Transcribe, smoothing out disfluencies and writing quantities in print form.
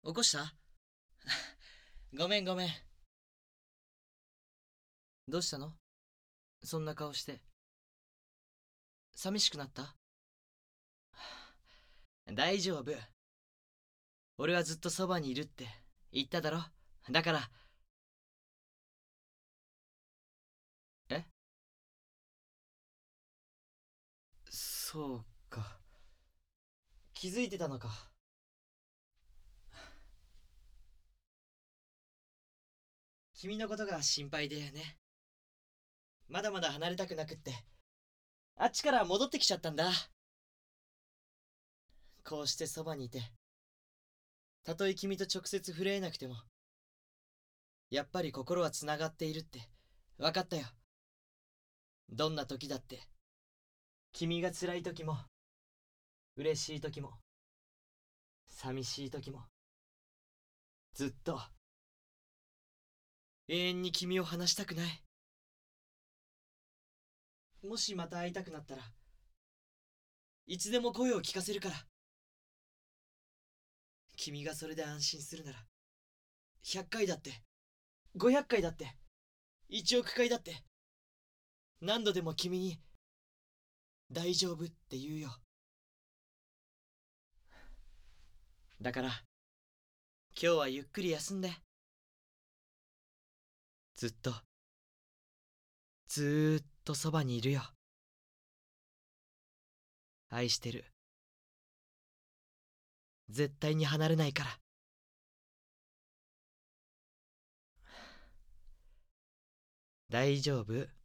起こした？ごめんごめん。どうしたの？そんな顔して。寂しくなった？大丈夫。俺はずっとそばにいるって言っただろ。だから。え、そうか。気づいてたのか。君のことが心配でね。まだまだ離れたくなくって。あっちから戻ってきちゃったんだ。こうしてそばにいて。たとえ君と直接触れ合えなくても、やっぱり心はつながっているって分かったよ。どんな時だって。君が辛い時も、嬉しい時も、寂しい時も、ずっと永遠に君を離したくない。もしまた会いたくなったらいつでも声を聞かせるから。君がそれで安心するなら100回だって500回だって1億回だって何度でも君に大丈夫って言うよ。だから今日はゆっくり休んで。ずっとずーっとそばにいるよ。愛してる。絶対に離れないから。大丈夫。